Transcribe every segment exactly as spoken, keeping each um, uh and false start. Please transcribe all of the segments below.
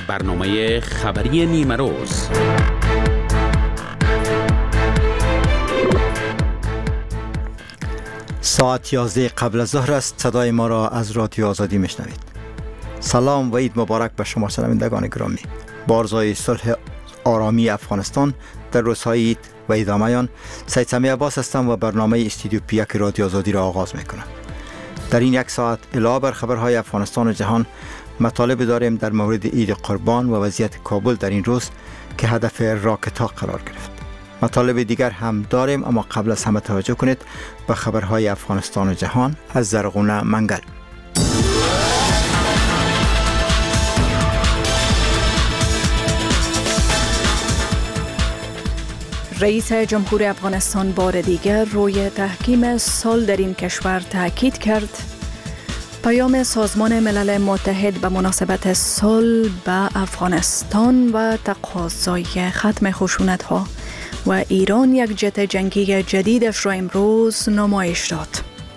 برنامه خبری نیمه روز. ساعت یازده قبل از ظهر است. صدای ما را از رادیو آزادی میشنوید. سلام و عید مبارک به شما شنوندگان گرامی. بارزای صلح آرامی افغانستان در روزهای عید و ادامه آن، سید سمیع عباس هستم و برنامه استودیو پی یک رادیو آزادی را آغاز میکنم. در این یک ساعت علاوه بر خبرهای افغانستان و جهان، مطالب داریم در مورد عید قربان و وضعیت کابل در این روز که هدف راکت ها قرار گرفت. مطالب دیگر هم داریم، اما قبل از همه توجه کنید به خبرهای افغانستان و جهان از زرغونه منگل. رئیس جمهور افغانستان بار دیگر روی تحکیم صلح در این کشور تاکید کرد. پیام سازمان ملل متحد به مناسبت صلح به افغانستان و تقاضای ختم خشونت‌ها و ایران یک جت جنگی جدیدش را امروز نمایش داد.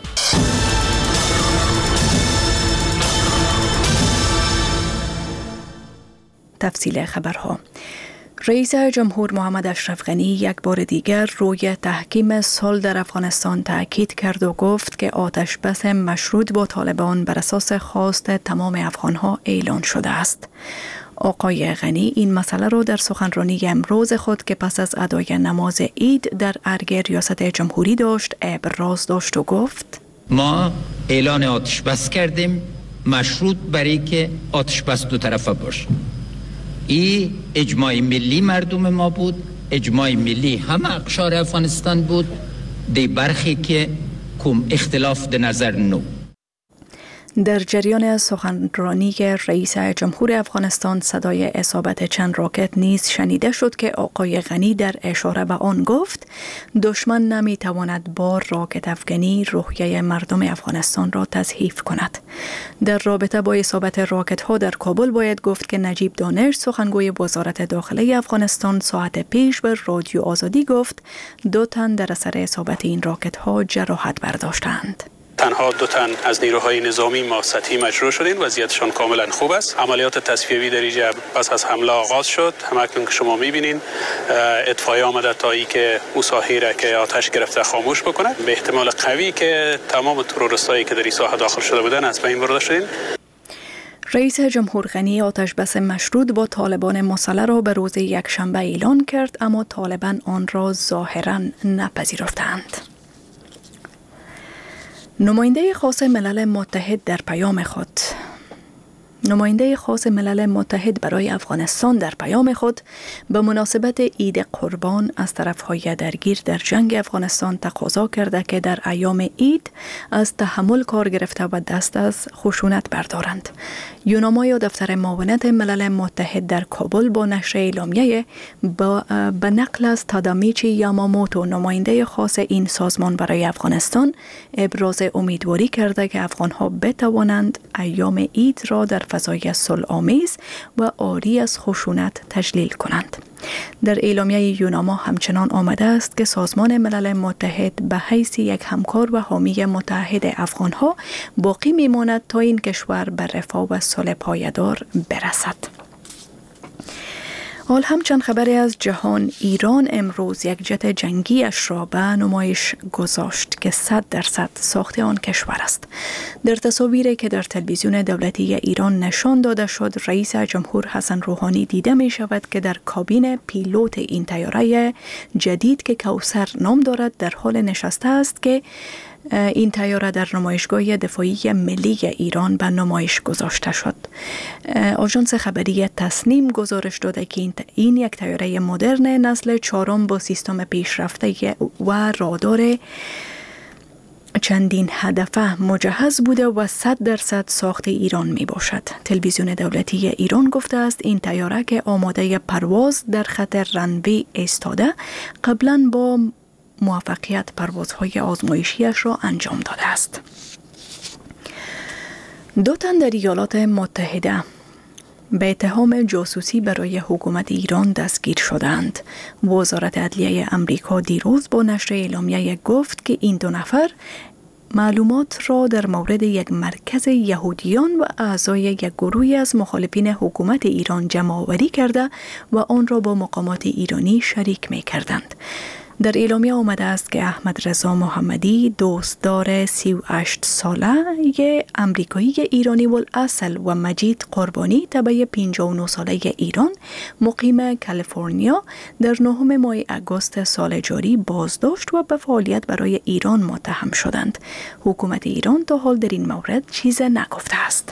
تفصیل خبرها. رئیس جمهور محمد اشرف غنی یک بار دیگر روی تحکیم صلح در افغانستان تاکید کرد و گفت که آتش بس مشروط با طالبان بر اساس خواست تمام افغانها اعلان شده است. آقای غنی این مسئله را در سخنرانی امروز خود که پس از ادای نماز عید در ارگ ریاست جمهوری داشت ابراز داشت و گفت: ما اعلان آتش بس کردیم، مشروط برای که آتش بس دو طرفه باشه. این اجماع ملی مردم ما بود، اجماع ملی همه اقشار افغانستان بود. دی برخی که کم اختلاف در نظر نو. در جریان سخنرانی رئیس جمهور افغانستان صدای اصابت چند راکت نیز شنیده شد که آقای غنی در اشاره به آن گفت دشمن نمیتواند با راکت افغانی روحیه مردم افغانستان را تضعیف کند. در رابطه با اصابت راکت ها در کابل باید گفت که نجیب دانش سخنگوی وزارت داخله افغانستان ساعت پیش به رادیو آزادی گفت دو تن در اثر اصابت این راکت ها جراحت برداشتند. تنها دو تن از نیروهای نظامی ما سطحی مجروح شدین، وضعیتشان کاملا خوب است. عملیات تصفیه‌ای در اینجا پس از حمله آغاز شد. همکنون که شما می‌بینین اطفائیه آمده تا ای که مساحیره که آتش گرفته خاموش بکنه. به احتمال قوی که تمام تروریستایی که در این ساحه داخل شده بودن از بین برده شدین. رئیس جمهور غنی آتش بس مشروط با طالبان مسلح را به روز یکشنبه اعلان کرد، اما طالبان آن را ظاهراً نپذیرفتند. نماینده خاص ملل متحد در پیام خود نماینده خاص ملل متحد برای افغانستان در پیام خود به مناسبت عید قربان از طرفهای درگیر در جنگ افغانستان تقاضا کرده که در ایام عید از تحمل کار گرفته و دست از خشونت بردارند. یوناما یا دفتر معاونت ملل متحد در کابل با نشر اعلامیه به نقل از تادامیچی یاماموتو نماینده خاص این سازمان برای افغانستان ابراز امیدواری کرده که افغانها بتوانند ایام عید را در فضای صلح‌آمیز و عاری از خشونت تجلیل کنند. در اعلامیه یوناما همچنان آمده است که سازمان ملل متحد به حیث یک همکار و حامی متحد افغانها باقی میماند تا این کشور به رفاه و صلح پایدار برسد. حال همچند خبری از جهان. ایران امروز یک جت جنگیش را به نمایش گذاشت که صد درصد ساخت آن کشور است. در تصاویری که در تلویزیون دولتی ایران نشان داده شد، رئیس جمهور حسن روحانی دیده می شود که در کابین پیلوت این طیاره جدید که کوثر نام دارد در حال نشسته است که این طیاره در نمایشگاه دفاعی ملی ایران به نمایش گذاشته شد. آژانس خبری تسنیم گزارش داده که این یک طیاره مدرن نسل چهارم با سیستم پیشرفته و رادار چندین هدفه مجهز بوده و صد درصد ساخت ایران می باشد. تلویزیون دولتی ایران گفته است این طیاره که آماده پرواز در خط رنوی ایستاده قبلا با موفقیت پروازهای آزمایشیش را انجام داده است. دو تن در ایالات متحده به اتهام جاسوسی برای حکومت ایران دستگیر شدند. وزارت عدلیه امریکا دیروز با نشر اعلامیه گفت که این دو نفر معلومات را در مورد یک مرکز یهودیان و اعضای یک گروهی از مخالفین حکومت ایران جمع آوری کرده و آن را با مقامات ایرانی شریک می کردند. در اعلامیه آمده است که احمد رضا محمدی، دوستدار سی و هشت ساله امریکایی ایرانی والاصل و مجید قربانی تبع پنجاه و نه ساله ایران مقیم کالیفرنیا در نهم ماه اگست سال جاری بازداشت و به فعالیت برای ایران متهم شدند. حکومت ایران تا حال در این مورد چیز نگفته است.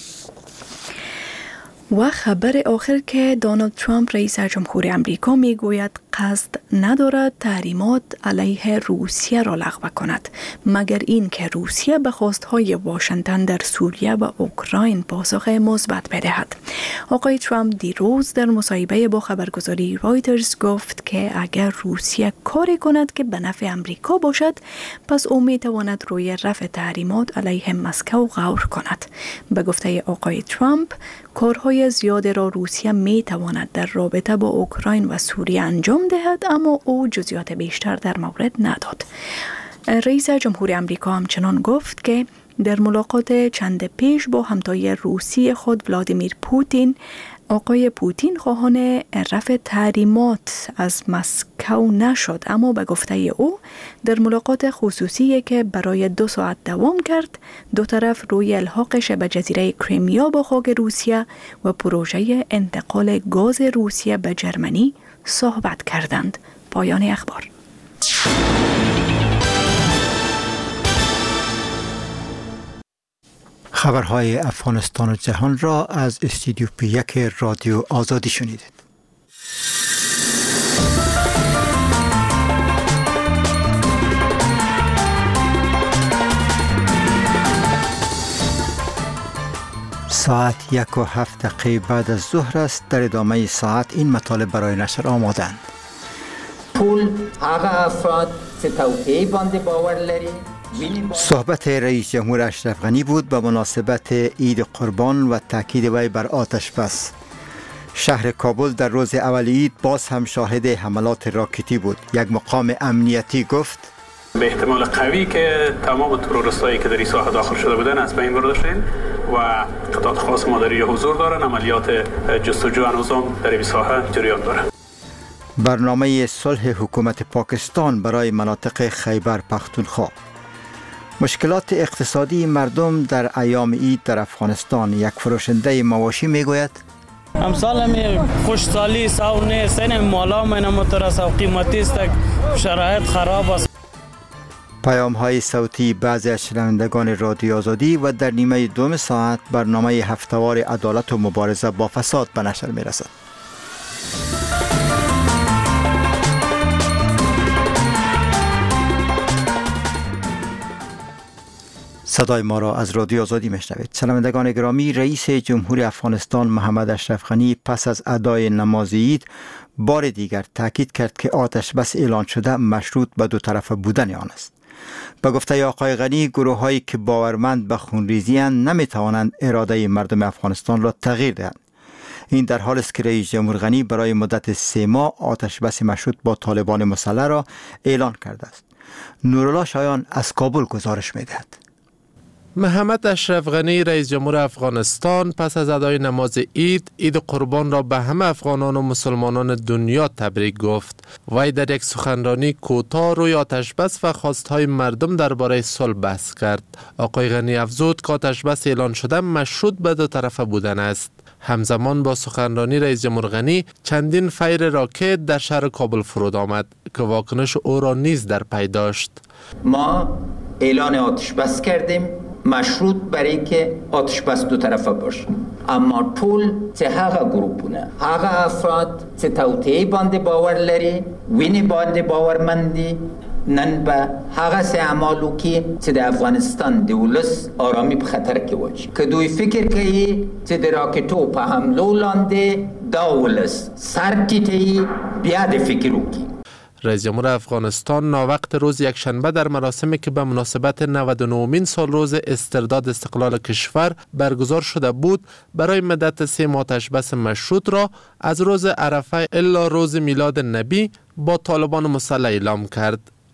و خبر آخر که دونالد ترامپ رئیس جمهور امریکا می گوید قصد ندارد تحریمات علیه روسیه را لغو کند مگر این که روسیه به خواستهای واشنگتن در سوریه و اوکراین پاسخ مثبت بدهد. آقای ترامپ دیروز در مصاحبه با خبرگزاری رایترز گفت که اگر روسیه کاری کند که به نفع امریکا باشد پس او می تواند روی رفع تحریمات علیه مسکو غور کند. به گفته آقای ترامپ کارهای زیاد را روسیه می تواند در رابطه با اوکراین و سوریه انجام دهد اما او جزئیات بیشتر در مورد نداد. رئیس جمهور امریکا همچنان گفت که در ملاقات چند پیش با همتای روسی خود ولادیمیر پوتین آقای پوتین خواهان رفع تحریمات از مسکو نشد اما به گفته او در ملاقات خصوصی که برای دو ساعت دوام کرد دو طرف روی الحاق شبه جزیره کریمیا با خاک روسیه و پروژه انتقال گاز روسیه به جرمنی صحبت کردند. پایان اخبار. خبرهای افغانستان و جهان را از استودیو پی یک رادیو آزادی شنیدید. ساعت یک و هفت دقیقه بعد از ظهر است. در ادامه ساعت این مطالب برای نشر آمادند. پول هغه افراد چې توطئه باندې باور لري. صحبت رئیس جمهور اشرف غنی بود به مناسبت عید قربان و تاکید وی بر آتش بس. شهر کابل در روز اول عید باز هم شاهد حملات راکتی بود. یک مقام امنیتی گفت به احتمال قوی که تمام تروریستایی که در این ساحه داخل شده بودن از بین برده شدن و قطعات خاص ما در اینجا حضور دارن. عملیات جستجو هنوزم در این ساحه جریان داره. برنامه صلح حکومت پاکستان برای مناطق خیبر پختونخوا. مشکلات اقتصادی مردم در ایام عید در افغانستان. یک فروشنده مواشی میگوید امسال همی خوشسالی ساو نیست، این مالا من مترس و قیمتی است، شرایط خراب است. پیام های صوتی بعضی از شنوندگان رادیو آزادی و در نیمه دوم ساعت برنامه هفتهوار عدالت و مبارزه با فساد به نشر می رسد. صدای ما را از رادیو آزادی میشنوید. شنوندگان گرامی، رئیس جمهور افغانستان محمد اشرف غنی پس از ادای نماز عید بار دیگر تاکید کرد که آتش بس اعلان شده مشروط به دو طرفه بودن آن است. به گفته آقای غنی گروه هایی که باورمند به خونریزی اند نمی توانند اراده مردم افغانستان را تغییر دهند. این در حال است که رئیس جمهور غنی برای مدت سه ماه آتش بس مشروط با طالبان مسلح را اعلان کرده است. نورالله شایان از کابل گزارش می‌دهد. محمد اشرف غنی رئیس جمهور افغانستان پس از ادای نماز عید عید قربان را به همه افغانان و مسلمانان دنیا تبریک گفت. وی در یک سخنرانی کوتاه روی آتش بس و خواستهای مردم درباره صلح بحث کرد. آقای غنی افزود که آتش بس اعلان شده مشروط به دو طرفه بودن است. همزمان با سخنرانی رئیس جمهور غنی چندین فیر راکت در شهر کابل فرود آمد که واکنش او را نیز در پی داشت. ما اعلان آتش بس کردیم مشروط برای که آتش بس دو طرفه باشه، اما ټول چې هغه ګروپونه هغه افراد چې توطئه باندې باور لري ویني باندې باورمندي نن به هغه سه اعمالو کې چې د افغانستان د ولس آرامي په خطر کې واچي که دوی فکر کوي چې د راکټو په حملو لاندې دا ولس سر ټیټوي بیا د فکر وکړي. رئیس جمهور افغانستان ناوقت روز یکشنبه در مراسمی که به مناسبت نود و نهمین سال روز استرداد استقلال کشور برگزار شده بود برای مدت سه ماه آتش بس مشروط را از روز عرفه الی روز میلاد نبی با طالبان مسلح اعلام کرد.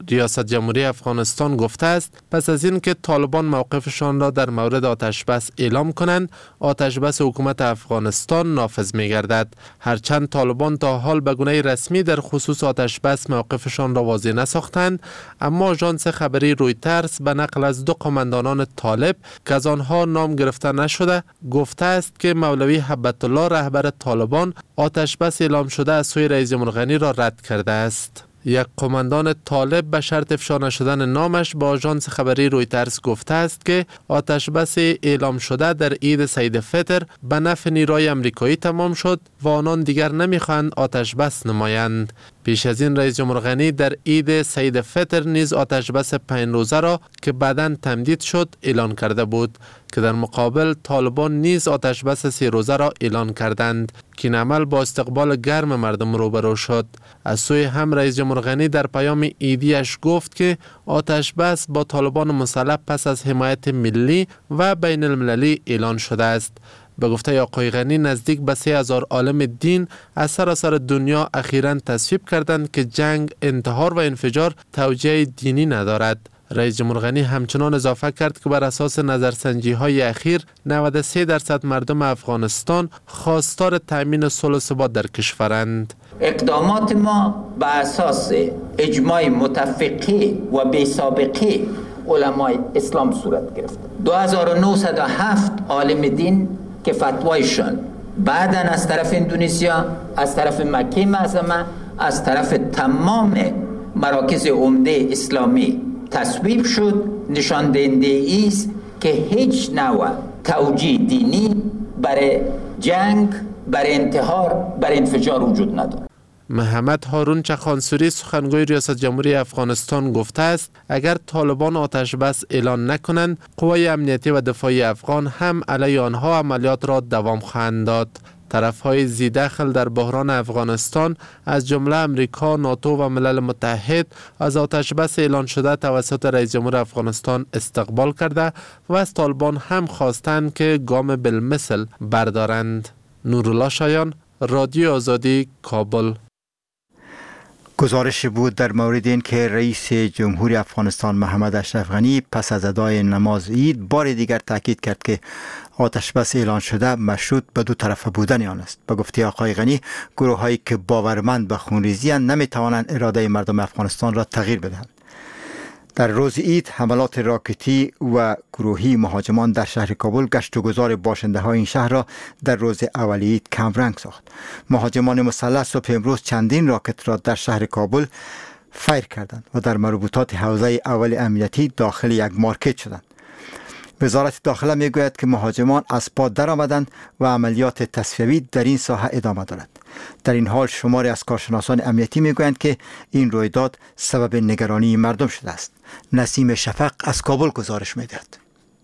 ریاست جمهوری افغانستان گفته است پس از این که طالبان موقفشان را در مورد آتش بس اعلام کنند، آتش بس حکومت افغانستان نافذ می گردد. هرچند طالبان تا حال به گونه رسمی در خصوص آتش بس موقفشان را واضح نساختند، اما آژانس خبری رویترز به نقل از دو قماندانان طالب که از آنها نام گرفته نشده گفته است که مولوی هبت الله رهبر طالبان آتش بس اعلام شده از سوی رئیس جمهور غنی را رد کرده است. یک قماندان طالب به شرط افشا نشدن نامش با آژانس خبری رویترز گفته است که آتش بس اعلام شده در عید سید فطر به نفع نیروهای امریکایی تمام شد و آنان دیگر نمیخواهند آتش بس نمایند. پیش از این رئیس جمهور غنی در عید سید فطر نیز آتش بس پنج روزه را که بعداً تمدید شد اعلان کرده بود که در مقابل طالبان نیز آتش بس سه روزه را اعلان کردند که این عمل با استقبال گرم مردم روبرو شد. از سوی هم رئیس جمهور غنی در پیام عیدیش گفت که آتش بس با طالبان مسلح پس از حمایت ملی و بین المللی اعلان شده است. به گفته آقای غنی نزدیک به سه هزار عالم دین از سراسر دنیا اخیراً تصویب کردند که جنگ، انتحار و انفجار توجیه دینی ندارد. رئیس جمهور غنی همچنان اضافه کرد که بر اساس نظرسنجی های اخیر نود و سه درصد مردم افغانستان خواستار تأمین صلح و ثبات در کشورند. اقدامات ما بر اساس اجماع متفقه و بی سابقه علمای اسلام صورت گرفت. دو هزار و نهصد و هفت عالم دین که فتوایشان بعداً از طرف اندونزیا، از طرف مکه معظمه، از طرف تمام مراکز عمده اسلامی تصویب شد، نشان دهنده است که هیچ نوع توجیه دینی برای جنگ، برای انتحار، برای انفجار وجود ندارد. محمد هارون چخانسوری سخنگوی ریاست جمهوری افغانستان گفته است اگر طالبان آتش بس اعلان نکنند، قوای امنیتی و دفاعی افغان هم علیه آنها عملیات را دوام خواهند داد. طرف‌های ذی‌دخل در بحران افغانستان از جمله امریکا، ناتو و ملل متحد از آتش بس اعلان شده توسط رئیس جمهور افغانستان استقبال کرده و از طالبان هم خواستند که گام بالمثل بردارند. نورالله شایان، رادیو آزادی، کابل. گزارش بود در مورد این که رئیس جمهوری افغانستان محمد اشرف غنی پس از ادای نماز عید بار دیگر تاکید کرد که آتش بس اعلان شده مشروط به دو طرفه بودن آن است. به گفته آقای غنی، گروه هایی که باورمند به خونریزی اند نمی توانند اراده مردم افغانستان را تغییر بدهند. در روز عید حملات راکتی و گروهی مهاجمان در شهر کابل گشت و گذار باشنده های این شهر را در روز اول عید کمرنگ ساخت. مهاجمان مسلح صبح امروز چندین راکت را در شهر کابل فیر کردند و در مربوطات حوزه اول امنیتی داخل یک مارکت شدند. وزارت داخله میگوید که مهاجمان از پا در آمدند و عملیات تصفیوی در این ساحه ادامه دارد. در این حال شماری از کارشناسان امنیتی میگویند که این رویداد سبب نگرانی مردم شده است. نسیم شفق از کابل گزارش میدهد.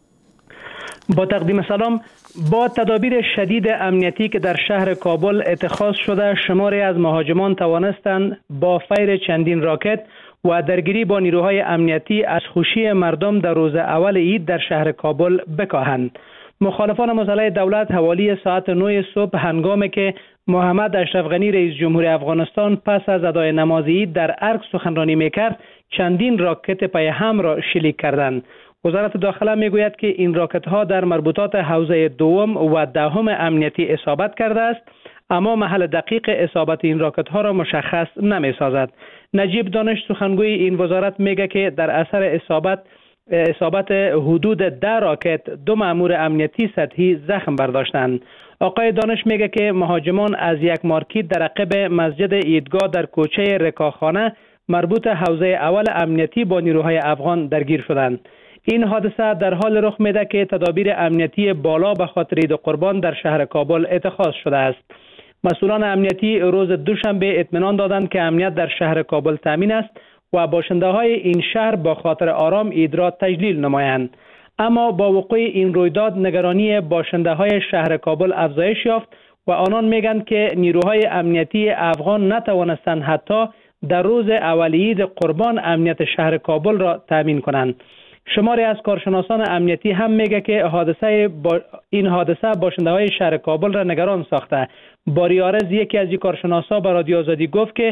با تقدیم سلام، با تدابیر شدید امنیتی که در شهر کابل اتخاذ شده، شماری از مهاجمان توانستند با فیر چندین راکت و درگیری با نیروهای امنیتی از خوشی مردم در روز اول عید در شهر کابل بکاهند. مخالفان مسلح دولت حوالی ساعت نه صبح هنگامی که محمد اشرف غنی رئیس جمهوری افغانستان پس از ادای نماز عید در ارگ سخنرانی میکرد، چندین راکت پای هم را شلیک کردند. وزارت داخله میگوید که این راکت ها در مربوطات حوزه دوم و دهم امنیتی اصابت کرده است، اما محل دقیق اصابت این راکت ها را مشخص نمی سازد. نجیب دانش سخنگوی این وزارت میگه که در اثر اصابت اصابت حدود ده راکت دو مأمور امنیتی سطحی زخم برداشتند. آقای دانش میگه که مهاجمان از یک مارکت در عقب مسجد عیدگاه در کوچه رکاخانه مربوط حوزه اول امنیتی با نیروهای افغان درگیر شدند. این حادثه در حال رخ میده که تدابیر امنیتی بالا به خاطر عید قربان در شهر کابل اتخاذ شده است. مسئولان امنیتی روز دوشنبه اطمینان دادند که امنیت در شهر کابل تامین است و باشنده های این شهر با خاطر آرام عید را تجلیل نمایند. اما با وقوع این رویداد نگرانی باشنده های شهر کابل افزایش یافت و آنان میگن که نیروهای امنیتی افغان نتوانستند حتی در روز اول عید قربان امنیت شهر کابل را تامین کنند. شماری از کارشناسان امنیتی هم میگه که حادثه با این حادثه باشنده های شهر کابل را نگران ساخته. باری عارض یکی از این کارشناسا به رادیو آزادی گفت که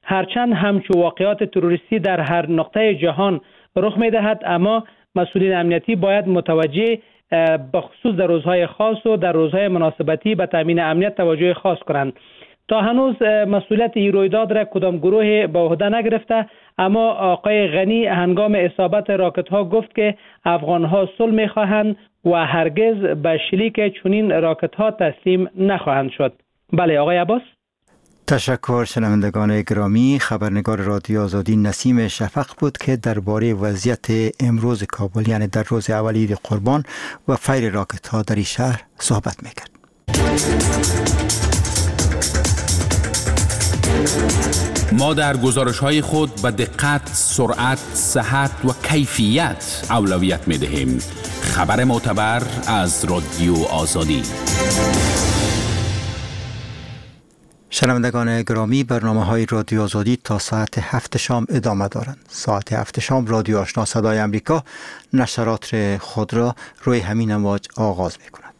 هرچند همچو واقعات تروریستی در هر نقطه جهان رخ می‌دهد، اما مسئولین امنیتی باید متوجه به خصوص در روزهای خاص و در روزهای مناسبتی به تامین امنیت توجه خاص کنند. تا هنوز مسئولیت این رویداد را کدام گروه به عهده نگرفته، اما آقای غنی هنگام اصابت راکت ها گفت که افغان ها صلح می‌خواهند و هرگز به شلیک چنین راکت ها تسلیم نخواهند شد. بله آقای عباس. تشکر. شنوندگان گرامی، خبرنگار رادیو آزادی نسیم شفق بود که درباره وضعیت امروز کابل، یعنی در روز اول عید قربان و فیر راکت ها در این شهر صحبت میکرد. ما در گزارش های خود به دقت، سرعت، صحت و کیفیت اولویت می دهیم. خبر معتبر از رادیو آزادی. شنوندگان گرامی، برنامه های رادیو آزادی تا ساعت هفت شام ادامه دارند. ساعت هفت شام رادیو آشنا صدای امریکا نشرات خود را روی همین امواج آغاز می کند.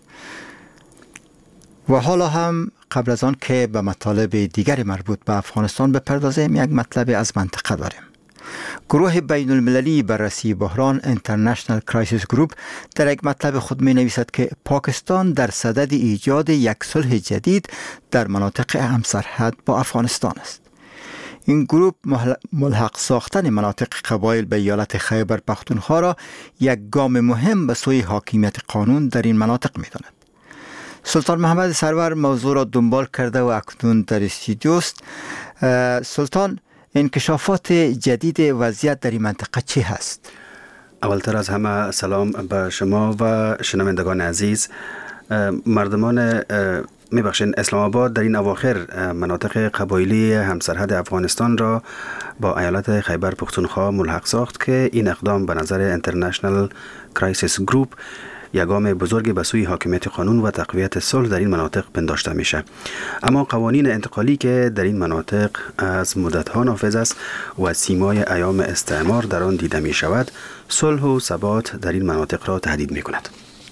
و حالا هم قبل از آن که به مطالب دیگر مربوط به افغانستان بپردازیم، یک مطلب از منطقه داریم. گروه بین المللی بررسی بحران اینترنشنال کرایسیس گروپ در یک مطلب خود می نویسد که پاکستان در صدد ایجاد یک صلح جدید در مناطق همسرحد با افغانستان است. این گروه ملحق ساختن مناطق قبایل به ایالت خیبر پختونخوا را یک گام مهم به سوی حاکمیت قانون در این مناطق می داند. سلطان محمد سرور موضوع را دنبال کرده و اکنون در استودیو است. سلطان، انکشافات جدید وضعیت در این منطقه چی هست؟ اولتر از همه سلام به شما و شنوندگان عزیز. مردمان میبخشین اسلام آباد در این اواخر مناطق قبایلی همسرحد افغانستان را با ایالت خیبر پختونخوا ملحق ساخت که این اقدام به نظر اینترنشنال کرایسیس گروپ یگام بزرگ به سوی حاکمیت قانون و تقویت صلح در این مناطق پنداشته میشه. اما قوانین انتقالی که در این مناطق از مدت‌ها نافذ است و سیمای ایام استعمار در آن دیده می شود، صلح و ثبات در این مناطق را تهدید می کند.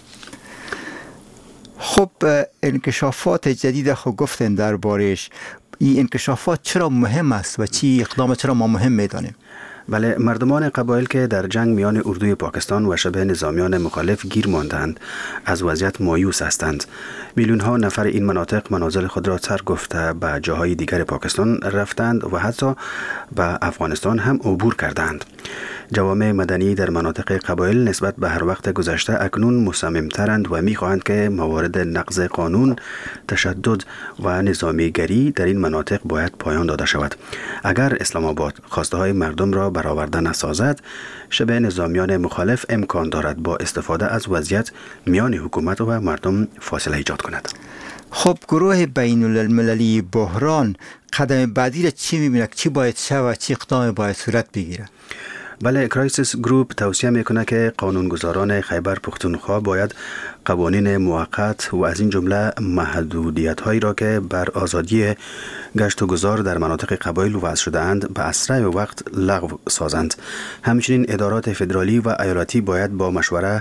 خب انکشافات جدید خود گفتن دربارش، این انکشافات چرا مهم است و چی اقدام چرا ما مهم می‌دانیم؟ بله، مردمان قبایل که در جنگ میان اردوی پاکستان و شبه نظامیان مخالف گیر ماندند از وضعیت مایوس هستند. میلیون ها نفر این مناطق منازل خود را ترک گفته به جاهای دیگر پاکستان رفتند و حتی به افغانستان هم عبور کردند. جوامع مدنی در مناطق قبایل نسبت به هر وقت گذشته اکنون مصمم‌ترند و می‌خواهند که موارد نقض قانون، تشدد و نظامیگری در این مناطق باید پایان داده شود. اگر اسلام آباد خواسته های مردم را برآورده نسازد، شبه نظامیان مخالف امکان دارد با استفاده از وضعیت میان حکومت و مردم فاصله ایجاد کند. خب گروه بین المللی بحران قدم بعدی را چی می‌بیند؟ چی باید شود؟ چی اقدام باید صورت بگیرد؟ بله، کرایسیس گروپ توصیه میکنه که قانونگذاران خیبر پختونخوا باید قوانین موقت و از این جمله محدودیت هایی را که بر آزادی گشت و گذار در مناطق قبایل وضع شده اند به اسرع وقت لغو سازند. همچنین ادارات فدرالی و ایالتی باید با مشوره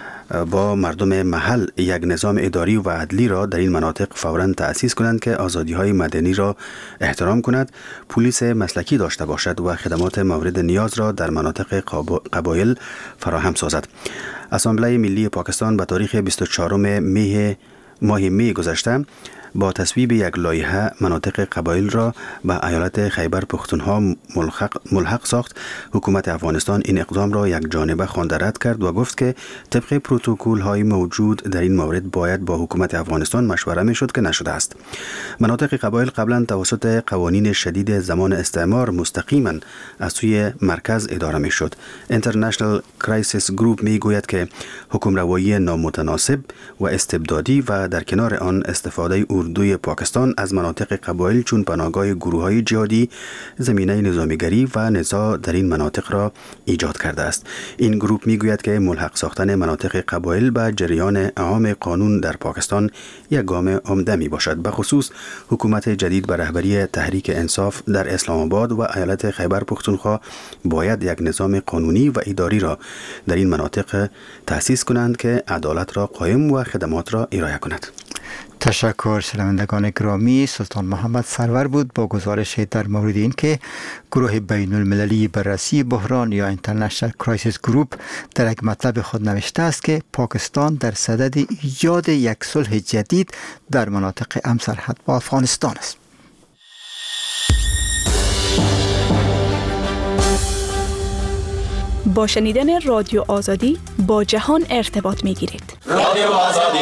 با مردم محل یک نظام اداری و عدلی را در این مناطق فوراً تأسیس کنند که آزادی‌های مدنی را احترام کند، پلیس مسلکی داشته باشد و خدمات مورد نیاز را در مناطق قبایل فراهم سازد. اسامبله ملی پاکستان به تاریخ بیست و چهارم می ماه می گذشته با تصویب یک لایحه مناطق قبایل را به ایالت خیبر پختونخوا ملحق, ملحق ساخت. حکومت افغانستان این اقدام را یک جانبه خوانده رد کرد و گفت که طبق پروتکل های موجود در این مورد باید با حکومت افغانستان مشوره میشد که نشده است. مناطق قبایل قبلا توسط قوانین شدید زمان استعمار مستقیما از سوی مرکز اداره میشد. اینترنشنال کرایسیس گروپ میگوید که حکمروایی نامتناسب و استبدادی و در کنار آن استفاده اردوی پاکستان از مناطق قبایل چون پناهگاه گروه‌های جهادی زمینه نظامیگری و نزاع در این مناطق را ایجاد کرده است. این گروپ میگوید که ملحق ساختن مناطق قبایل به جریان عام قانون در پاکستان یک گام عمده می باشد. به خصوص حکومت جدید به رهبری تحریک انصاف در اسلام آباد و ایالت خیبر پختونخوا باید یک نظام قانونی و اداری را در این مناطق تأسیس کنند که عدالت را قائم و خدمات را ارائه کند. تشکر شنوندگان گرامی. سلطان محمد سرور بود با گزارش در مورد این که گروه بین المللی بررسی بحران یا اینترنشنال کرایسیس گروپ در یک مطلب خود نوشته است که پاکستان در صدد ایجاد یک صلح جدید در مناطق همسرحد با افغانستان است. با شنیدن رادیو آزادی با جهان ارتباط می گیرید. رادیو آزادی.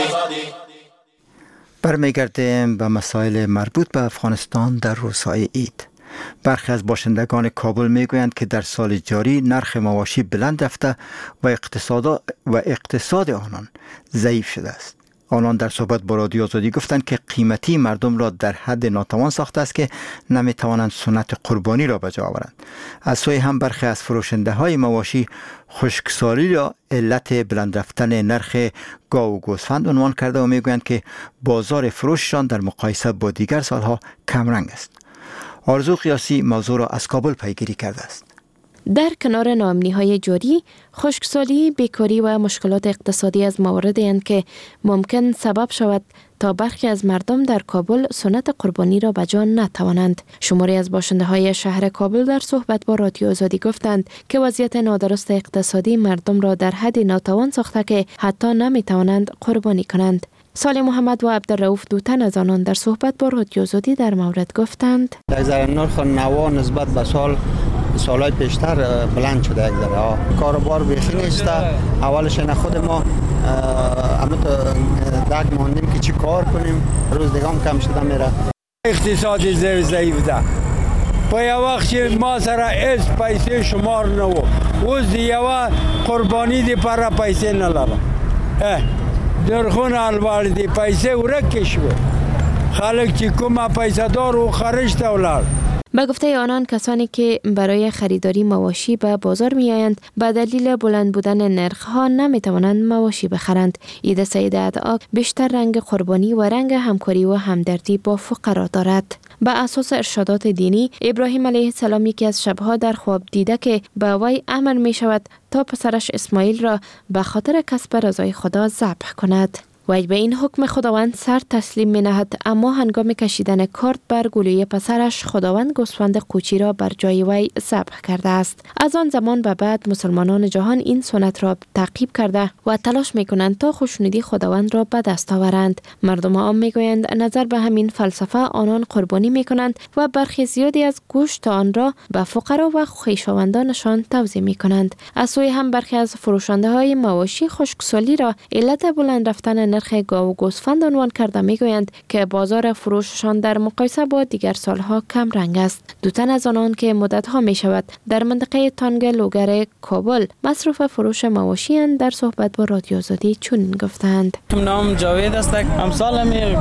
برمیگردیم به مسائل مربوط به افغانستان در روزهای عید. برخی از باشندگان کابل میگویند که در سال جاری نرخ مواشی بلند رفته و اقتصاد و اقتصاد آنان ضعیف شده است. آنان در صحبت با رادیو آزادی گفتند که قیمتی مردم را در حد ناتوان ساخته است که نمیتوانند سنت قربانی را به جا آورند. از سوی هم برخی از فروشنده های مواشی خشکسالی را علت بلند رفتن نرخ گاو و گوسفند عنوان کرده و میگویند که بازار فروششان در مقایسه با دیگر سالها کمرنگ است. آرزو قیاسی موضوع را از کابل پیگیری کرده است. در کنار ناامنی‌های جاری، خشکسالی، بیکاری و مشکلات اقتصادی از مواردی اند که ممکن سبب شود تا برخی از مردم در کابل سنت قربانی را به جا نتوانند. شماری از باشنده های شهر کابل در صحبت با رادیو آزادی گفتند که وضعیت نادرست اقتصادی مردم را در حد ناتوان ساخته که حتی نمیتوانند قربانی کنند. صالح محمد و عبدالرؤوف دو تن از آنان در صحبت با رادیو آزادی در مورد گفتند یک ذره نرخ نوا نسبت به سال سالهای پیشتر بلند شده. یک ذره کاروبار بیخی نیست. اولش نه خود ما اما دک ماندیم که چی کار کنیم، روز دیگه هم کم شده میره. اقتصادی ضعیف ده. په یو وخت چې ما سره هیڅ پیسې شمار نه و، اوس د یوه قرباني دپاره پیسې نه لرم. درخونه الوار دي پیسې ورکې شوې. خلک چې کومه پیسه دار و خارج ته ولاړ. به گفته آنان کسانی که برای خریداری مواشی به بازار می آیند به دلیل بلند بودن نرخ ها نمی توانند مواشی بخرند. عید سید ادعا بیشتر رنگ قربانی و رنگ همکاری و همدردی با فقرا دارد. به اساس ارشادات دینی، ابراهیم علیه السلام یکی از شبها در خواب دیده که به وی امر می شود تا پسرش اسماعیل را به خاطر کسب رضای خدا ذبح کند. وی به این حکم خداوند سر تسلیم می نهد، اما هنگام کشیدن کارد بر گلوی پسرش خداوند گوسفند قوچی را بر جای وی ذبح کرده است. از آن زمان به بعد مسلمانان جهان این سنت را تعقیب کرده و تلاش می کنند تا خوشنودی خداوند را به دست آورند. مردم عام می گویند نظر به همین فلسفه آنان قربانی می کنند و برخی زیادی از گوشت آن را به فقرا و خویشاوندانشان توزیع می کنند. از سوی هم برخی از فروشنده های مواشی خشکسالی را علت بلند رفتن نرخ گاو و گوسفند عنوان کرده میگویند که بازار فروششان در مقایسه با دیگر سالها کم رنگ است. دو تن از آنان که مدتها می شود در منطقه تانگ لوگر کابل مصروف فروش مواشی اند در صحبت با رادیو آزادی چنین گفتند. نام جاوید است. امسال می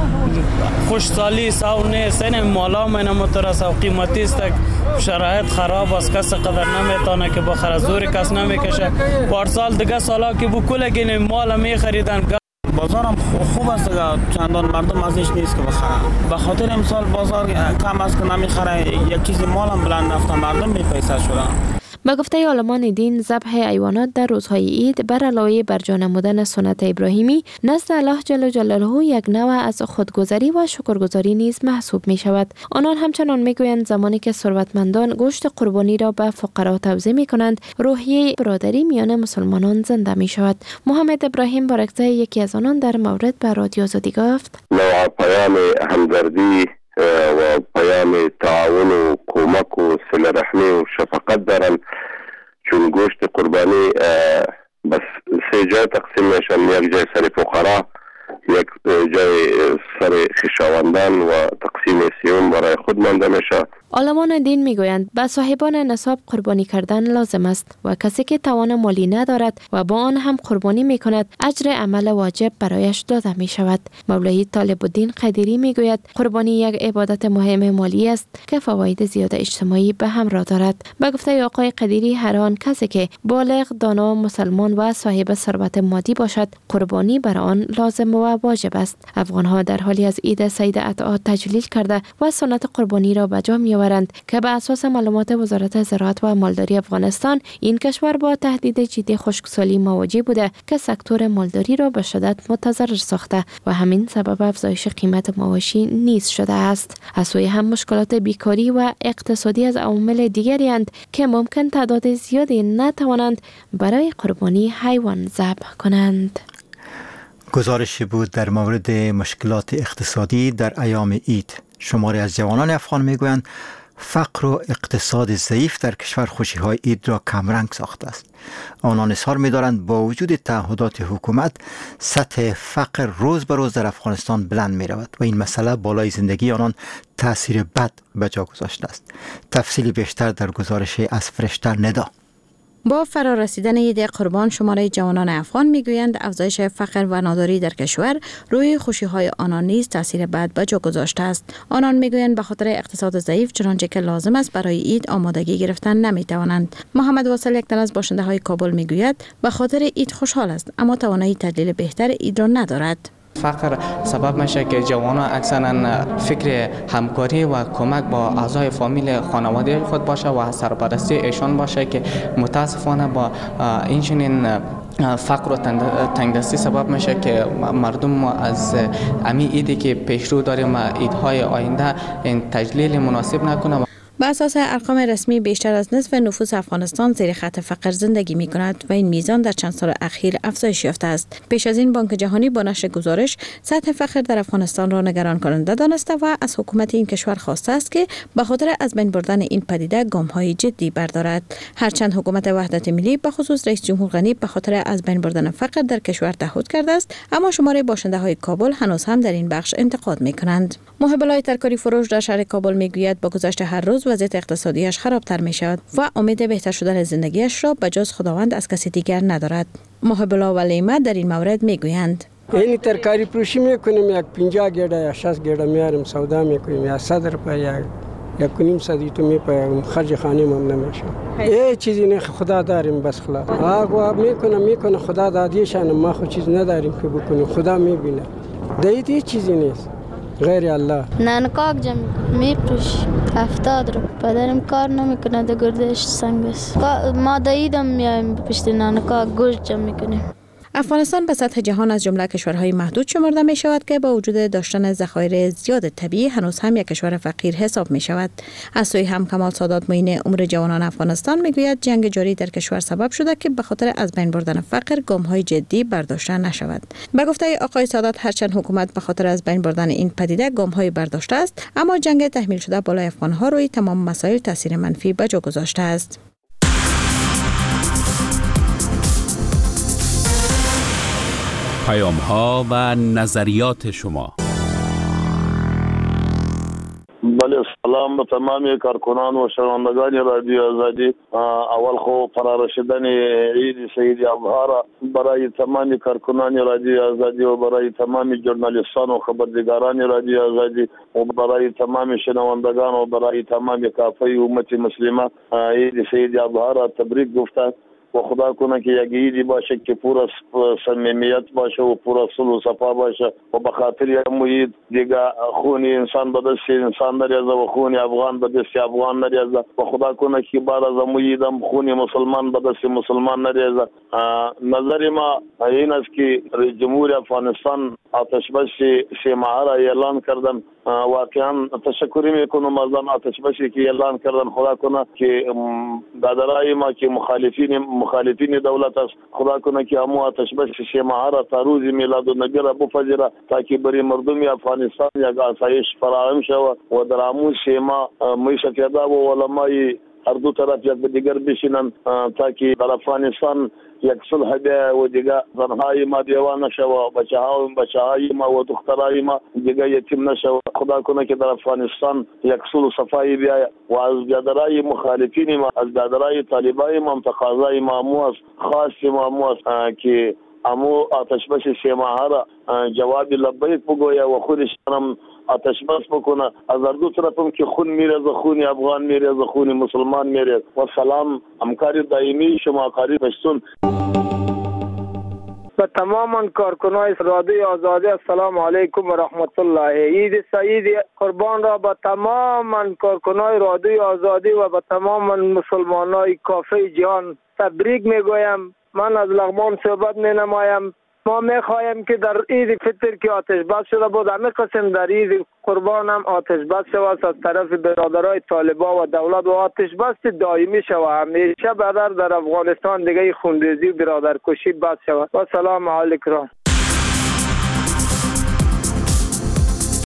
خوشحالی ساونه سن مالا من مترس و قیمتی است. شرایط خراب است، کس قدر نمیتونه که بخره، زور کس نمیکشه. پارسال دیگه سالا که بکل گین مال می خریدن. بازارم خوب است، چندان مردم ازش نیست که بخرن. به خاطر امسال بازار کم است که نمیخره، یک چیزی مالم بلند رفته، مردم میپیسه شدن. به گفته عالمان دین، ذبح حیوانات در روزهای عید بر علاوه بر جا نمودن سنت ابراهیمی نزد الله جل جلاله یک نوع از خودگذری و شکرگزاری نیز محسوب می شود. آنان همچنان می گویند زمانی که ثروتمندان گوشت قربانی را به فقرا توزیع می کنند، روحیه برادری میان مسلمانان زنده می شود. محمد ابراهیم بارکزای یکی از آنان در مورد به رادیو آزادی گفت: نوع پیام همدردی و پیام تعاون و کمک و صله رحمی و شفقت دارن، چون گوشت قربانی بس سه جای تقسیم میشن، یک جای سر فقرا، یک جای سر خویشاوندان و تقسیم سیوم برای خود مانده میشه. عالمان دین میگویند به صاحبان نصاب قربانی کردن لازم است و کسی که توان مالی ندارد و با آن هم قربانی میکند اجر عمل واجب برایش داده می شود. مولوی طالب الدین قدیری میگوید قربانی یک عبادت مهم مالی است که فواید زیاد اجتماعی به همراه دارد. به گفته آقای قدیری هر آن کسی که بالغ، دانا، مسلمان و صاحب ثروت مادی باشد قربانی بر آن لازم و واجب است. افغانها در حالی از عید سید عطا تجلیل کرده و سنت قربانی را به جا می آورند که به اساس معلومات وزارت زراعت و مالداری افغانستان این کشور با تهدید جدی خشکسالی مواجه بوده که سکتور مالداری را به شدت متضرر ساخته و همین سبب افزایش قیمت مواشی نیز شده است. از سوی هم مشکلات بیکاری و اقتصادی از عوامل دیگری اند که ممکن تعداد زیادی نتوانند برای قربانی حیوان ذبح کنند. گزارشی بود در مورد مشکلات اقتصادی در ایام عید. شماری از جوانان افغان میگویند فقر و اقتصاد ضعیف در کشور خوشی‌های عید را کمرنگ ساخته است. آنان اظهار می‌دارند با وجود تعهدات حکومت سطح فقر روز به روز در افغانستان بلند می‌رود و این مسئله بالای زندگی آنان تأثیر بد به جا گذاشته است. تفصیلی بیشتر در گزارش از فرشته ندا. با فرارسیدن عید قربان شماره جوانان افغان میگویند افزایش فقر و ناداری در کشور روی خوشی‌های آنان نیز تاثیر بد به جا گذاشته است. آنان میگویند به خاطر اقتصاد ضعیف چنانچه که لازم است برای عید آمادگی گرفتن نمیتوانند. محمد واصل یک تن از باشنده‌های کابل میگوید به خاطر عید خوشحال است اما توانایی تدلیل بهتر عید را ندارد. فقر سبب میشه که جوانان اکثرا فکر همکاری و کمک با اعضای فامیل خانواده خود باشه و سرپرستی ایشان باشه که متاسفانه با این چنین فقر و تنگدستی سبب میشه که مردم از امی ایدی که پیشرو داریم ایدهای آینده این تجلیل مناسب نکنه. به اساس ارقام رسمی بیشتر از نصف نفوس افغانستان زیر خط فقر زندگی می کند و این میزان در چند سال اخیر افزایش یافته است. پیش از این بانک جهانی با نشر گزارش سطح فقر در افغانستان را نگران کننده دانسته و از حکومت این کشور خواسته است که به خاطر از بین بردن این پدیده گام‌های جدی بردارد. هرچند حکومت وحدت ملی به خصوص رئیس جمهور غنی به خاطر از بین بردن فقر در کشور تعهد کرده است، اما شمار باشنده‌های کابل هنوز هم در این بخش انتقاد می‌کنند. محب الله ترکاری فروش در شهر کابل میگوید با گذشت هر روز وضعیت اقتصادیش خرابتر می شود و امید بهتر شدن زندگیش را بجز خداوند از کسی دیگر ندارد. محب الله و لیمه در این مورد می گویند این ترکاری فروشی میکنیم، یک پنجاه گیره یا شصت گیره میاریم سودا میکنیم، یا صد روپیه یا یک کنیم صدی تو میپایم، خرج خانه مم نمیشه. یه چیزی نه خدا داریم بس خلاص. آقا میکنه میکنه خدا دادیشان، ما خود چیز نداریم که بکنیم، خدا میبینه. دیگه هیچ چیزی نیست غیر الله. نانکاک جمع میپروش هفتاد رو پدرم کار نمیکنه در گردش سنگ است. ما داییدم میایم پشت نانکاک گوشت جمع میکنیم. افغانستان به سطح جهان از جمله کشورهای محدود شمرده می شود که با وجود داشتن ذخایر زیاد طبیعی هنوز هم یک کشور فقیر حساب می شود. از سوی هم کمال سادات معین امور جوانان افغانستان می گوید جنگ جاری در کشور سبب شده که به خاطر از بین بردن فقر گام‌های جدی برداشته نشود. به گفته آقای سادات هرچند حکومت به خاطر از بین بردن این پدیده گام‌های برداشته است، اما جنگ تحمیل شده بالای افغان‌ها روی تمام مسائل تاثیر منفی به جا گذاشته است. پیام ها و نظریات شما. بله، سلام به تمامی کارکنان و شنوندگان رادیو آزادی. اول خو فرارسیدن عید سید ابهار برای تمامی کارکنان رادیو آزادی و برای تمامی ژورنالیستان و خبرنگاران رادیو آزادی و برای تمامی شنوندگان و برای تمامی کافه امت مسلمه عید سید ابهار تبریک گفتم و خدا کنه که یک عیدی باشه که پر از صمیمیت باشه و پر از صلح و صفا باشه و به خاطر یک عید دیگه خون انسان به دست انسان نریزه و خون افغان به دست افغان نریزه و خدا کنه که بعد از عید هم خون مسلمان به دست مسلمان نریزه. نظر ما این است که رئیس جمهور افغانستان آتش بس سه ماهه را اعلان کردن. واقعا تشکری میکنم از آن آتش بسی که اعلان کردن. خدا کنه که دادرای ما که مخالفین مخالفین دولت است، خدا کنه که همو آتش بس سه ماهه را تا روز میلاد النبی را بپذیره تا برای مردم افغانستان یک آسایش فراهم شود و در همو سه ماه میشه پیدا و علمای هر دو طرف یک به دیگر بشینن تا که در افغانستان یک صلح بیا و دیگه زنهای ما دیوان نشوه، بچه ها بچه‌های ما و دخترای ما دیگه یتیم نشوه. خدا کنه که در افغانستان یک صلح و صفایی بیا و از بیادرای مخالفین ما، از بیادرای طالبای ما تقاضای ما مو است، خاص ما مو است که امو آتش بس سه ماهه را جواب لبیک بگویه و خودش هم آتش بس بکنه. از هر دو طرفم که خون میریزه، خون افغان میریزه، خون مسلمان میریزه. و سلام، همکاری دائمی شما قریب بشتون. به تمام کارکنای رادیوی آزادی السلام علیکم و رحمت الله. عید سعید قربان را به تمام کارکنای رادیوی آزادی و به تمام مسلمانای کافه جهان تبریک میگویم. من از لغمان صحبت می نمایم. ما می خواهیم که در عید فطر که آتش بس شده بود، همه قسم در عید قربان هم آتش بس شود از طرف برادرای طالبان و دولت و آتش بس دائمی شود. همیشه برادر در افغانستان دیگه خونریزی و برادرکشی بس شود. و سلام علیکم.